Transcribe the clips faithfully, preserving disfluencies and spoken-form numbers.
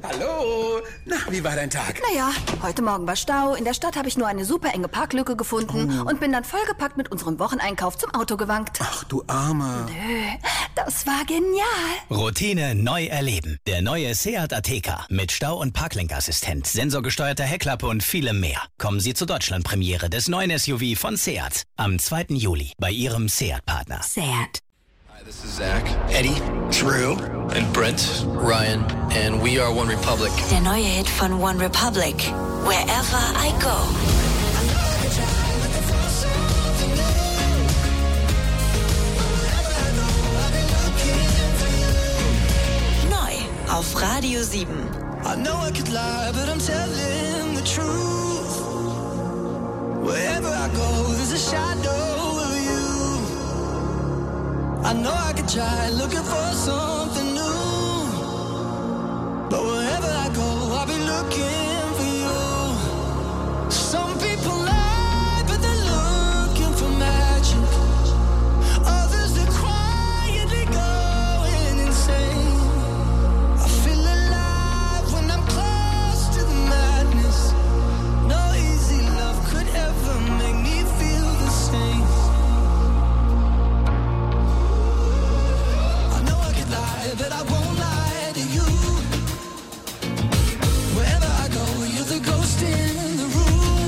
Hallo. Na, wie war dein Tag? Naja, heute Morgen war Stau. In der Stadt habe ich nur eine super enge Parklücke gefunden oh. und bin dann vollgepackt mit unserem Wocheneinkauf zum Auto gewankt. Ach, du Arme. Nö, das war genial. Routine neu erleben. Der neue Seat Ateca mit Stau- und Parklenkassistent, sensorgesteuerter Heckklappe und vielem mehr. Kommen Sie zur Deutschlandpremiere des neuen S U V von Seat am zweiten Juli bei Ihrem Seat-Partner. Seat. Hi, this is Zach, Eddie, Drew and Brent, Ryan, and we are One Republic. Der neue Hit von One Republic, Wherever I Go. Neu auf Radio sieben. I know I could lie, but I'm telling the truth. Wherever I go, there's a shadow of you. I know I could try looking for something new, but wherever I go, I'll be looking for you. Some people lie, but they're looking for magic. Others, they're quietly going insane. I feel alive when I'm close to the madness. No easy love could ever make me feel the same. But I won't lie to you. Wherever I go, you're the ghost in the room.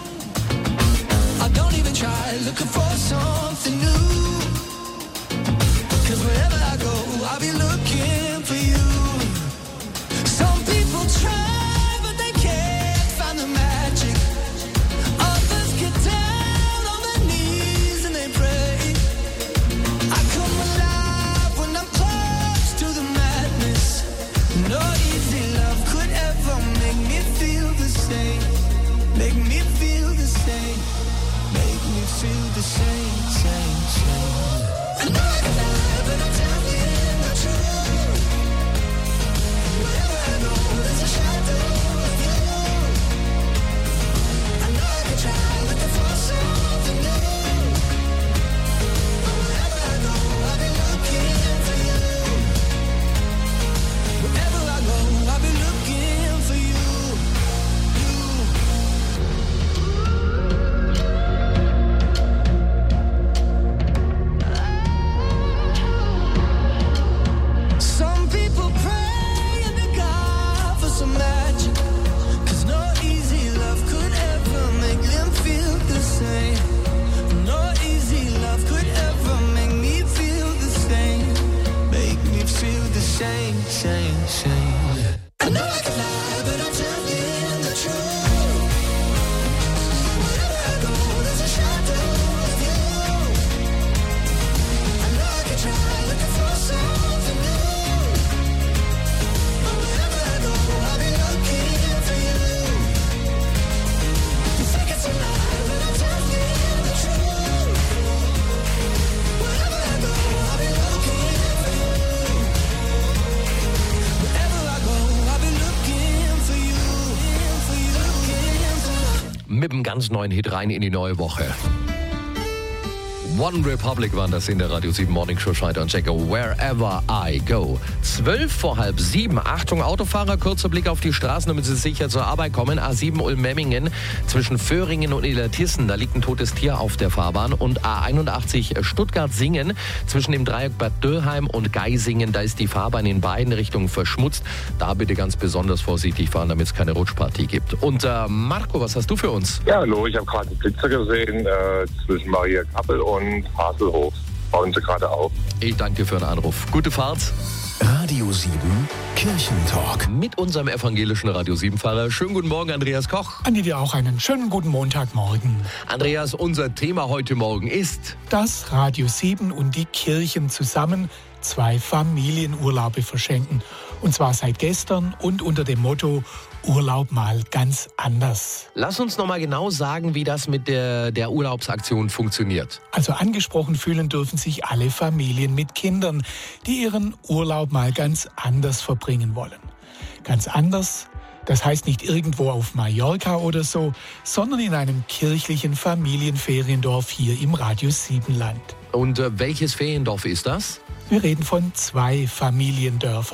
I don't even try looking for something new, 'cause wherever I go, I'll be looking for you. Some people try, but they can't find the magic. Others get down on their knees and they pray. I come alive when I'm close to the madness. No easy love could ever make me feel the same. Make me feel the same. Make me feel the same, same, same. I know I can lie, but I'm telling the truth. Wherever I go, there's a shadow of you. I know I can try looking for something new, but wherever I go, I'll be looking for you. Wherever I go, I'll be looking for you. Some people pray to God for some magic, 'cause no easy love could ever make them feel the same. No easy love could ever make me feel the same. Make me feel the same, same, same. I know I can lie, but I'm telling the truth. Wherever I go, there's a shadow of you. I know I can try looking for something new, but wherever I go, I'll be looking for you. You think it's a lie, but I'm telling the truth. Wherever I go, I'll be looking for you. Wherever I go, I'll be looking for you. For you, looking for you. Mit einem ganz neuen Hit rein in die neue Woche. One Republic waren das in der Radio sieben Morning Show. Schneider und Checker, Wherever I Go. Zwölf vor halb sieben. Achtung, Autofahrer, kurzer Blick auf die Straßen, damit Sie sicher zur Arbeit kommen. A sieben Ulm-Memmingen zwischen Föhringen und Illertissen. Da liegt ein totes Tier auf der Fahrbahn. Und A einundachtzig Stuttgart-Singen zwischen dem Dreieck Bad Dürrheim und Geisingen. Da ist die Fahrbahn in beiden Richtungen verschmutzt. Da bitte ganz besonders vorsichtig fahren, damit es keine Rutschpartie gibt. Und äh, Marco, was hast du für uns? Ja, hallo, ich habe gerade einen Blitzer gesehen äh, zwischen Maria Kappel und Haselhof. Bauen Sie gerade auf. Ich danke dir für den Anruf. Gute Fahrt. Radio sieben Kirchentalk. Mit unserem evangelischen Radio sieben-Fahrer. Schönen guten Morgen, Andreas Koch. Andi, dir auch einen schönen guten Montagmorgen. Andreas, unser Thema heute Morgen ist... Dass Radio sieben und die Kirchen zusammen zwei Familienurlaube verschenken. Und zwar seit gestern und unter dem Motto Urlaub mal ganz anders. Lass uns noch mal genau sagen, wie das mit der, der Urlaubsaktion funktioniert. Also angesprochen fühlen dürfen sich alle Familien mit Kindern, die ihren Urlaub mal ganz anders verbringen wollen. Ganz anders, das heißt nicht irgendwo auf Mallorca oder so, sondern in einem kirchlichen Familienferiendorf hier im Radius sieben Land. Und äh, welches Feriendorf ist das? Wir reden von zwei Familiendörfern.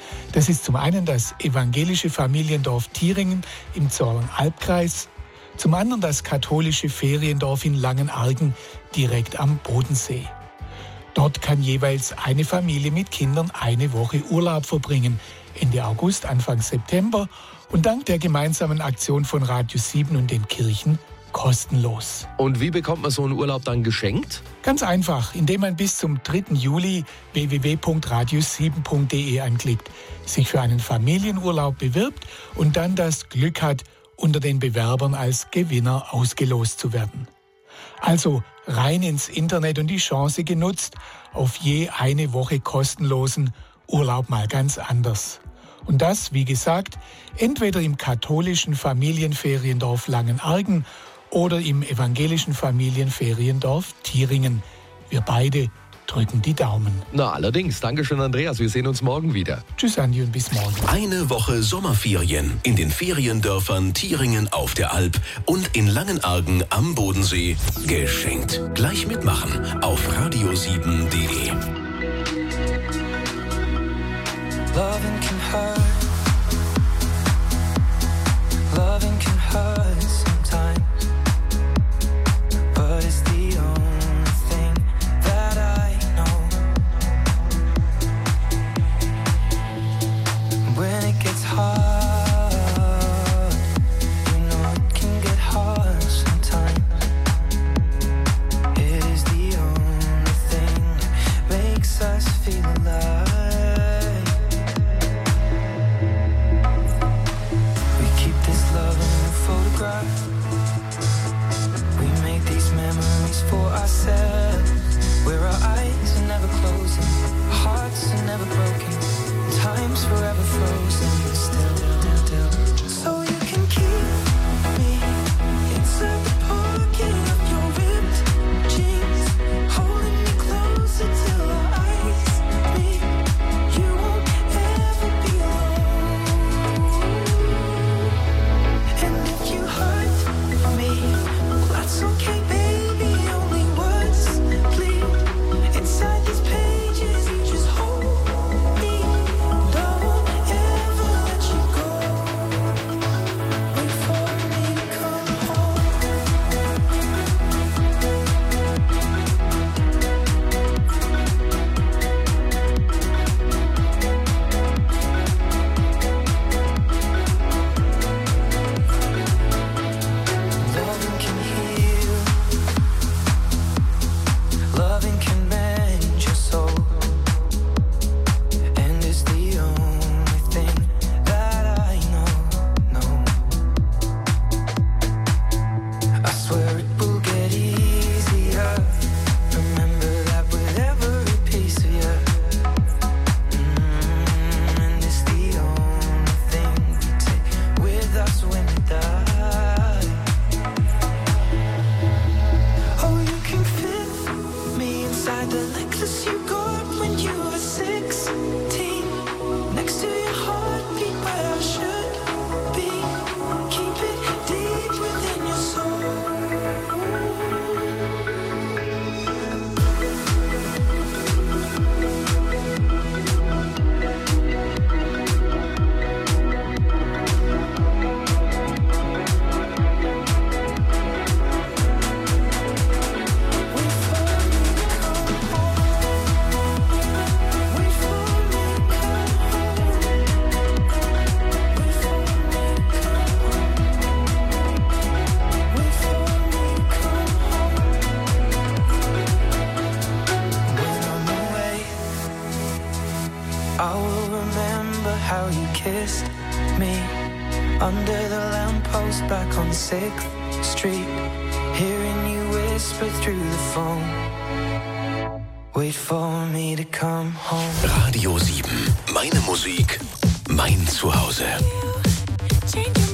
Das ist zum einen das evangelische Familiendorf Thieringen im Zollern-Albkreis, zum anderen das katholische Feriendorf in Langenargen direkt am Bodensee. Dort kann jeweils eine Familie mit Kindern eine Woche Urlaub verbringen, Ende August, Anfang September und dank der gemeinsamen Aktion von Radio sieben und den Kirchen kostenlos. Und wie bekommt man so einen Urlaub dann geschenkt? Ganz einfach, indem man bis zum dritten Juli w w w punkt radio sieben punkt d e anklickt, sich für einen Familienurlaub bewirbt und dann das Glück hat, unter den Bewerbern als Gewinner ausgelost zu werden. Also rein ins Internet und die Chance genutzt auf je eine Woche kostenlosen Urlaub mal ganz anders. Und das, wie gesagt, entweder im katholischen Familienferiendorf Langenargen oder im evangelischen Familienferiendorf Thieringen. Wir beide drücken die Daumen. Na allerdings, Dankeschön Andreas, wir sehen uns morgen wieder. Tschüss Andi und bis morgen. Eine Woche Sommerferien in den Feriendörfern Thieringen auf der Alp und in Langenargen am Bodensee geschenkt. Gleich mitmachen auf radio sieben punkt d e. Loving can hurt. Loving can hurt sometimes. But it's the only thing that I know. When it gets hard, you know it can get hard sometimes. It is the only thing that makes us feel alive. We make these memories for ourselves, where our eyes are never closing, hearts are never broken, time's forever frozen. Still, still, so you can keep me inside the pocket of your ripped jeans, holding me closer till our eyes meet. You won't ever be alone. And if you hurt me, well, that's okay, baby. Only words bleed inside these pages. You just hold me, and I won't ever let you go. Wait for me to come home. Loving can heal. Loving can mend your soul. And it's the only thing that I know, no. I swear it will get easier. Remember that with every piece of you. Mm, and it's the only thing we take with us when we die. Oh, you can fit me inside the necklace you got when you were sixteen. Next to your heartbeat where I should be. Keep it deep within your soul. Wait for me to come home. Wait for me to come home. Wait for me to come home. Wait for me to come home. When I'm away, I will remember how you kissed me under the lamppost back on sixth Street, hearing you whisper through the phone. Wait for me to come home. Radio sieben. Meine Musik, mein Zuhause. Change